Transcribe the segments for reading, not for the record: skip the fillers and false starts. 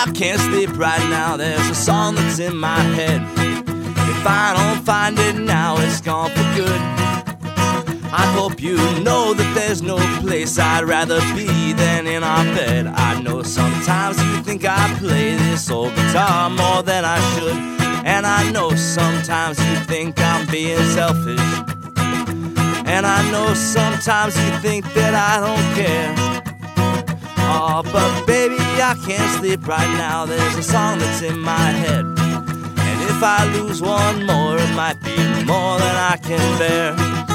I can't sleep right now. There's a song that's in my head. If I don't find it now, it's gone for good. I hope you know that there's no place I'd rather be than in our bed. I know sometimes you think I play this old guitar more than I should, and I know sometimes you think I'm being selfish, and I know sometimes you think that I don't care. Oh, but baby, I can't sleep right now. There's a song that's in my head, and if I lose one more, it might be more than I can bear.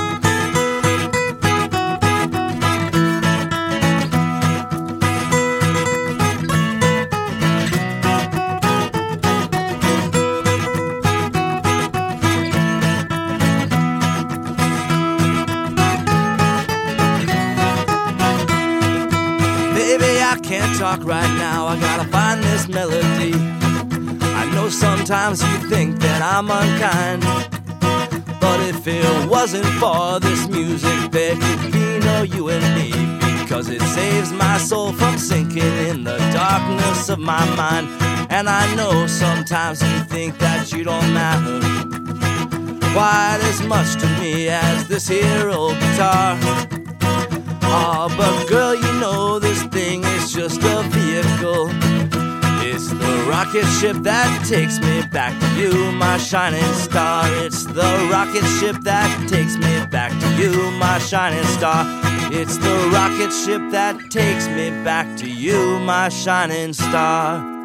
Baby, I can't talk right now. I gotta find this melody. I know sometimes you think that I'm unkind, but if it wasn't for this music, there could be no you and me, because it saves my soul from sinking in the darkness of my mind. And I know sometimes you think that you don't matter quite as much to me as this here old guitar. Oh, but girl, you know this thing is just a vehicle. It's the rocket ship that takes me back to you, my shining star. It's the rocket ship that takes me back to you, my shining star. It's the rocket ship that takes me back to you, my shining star.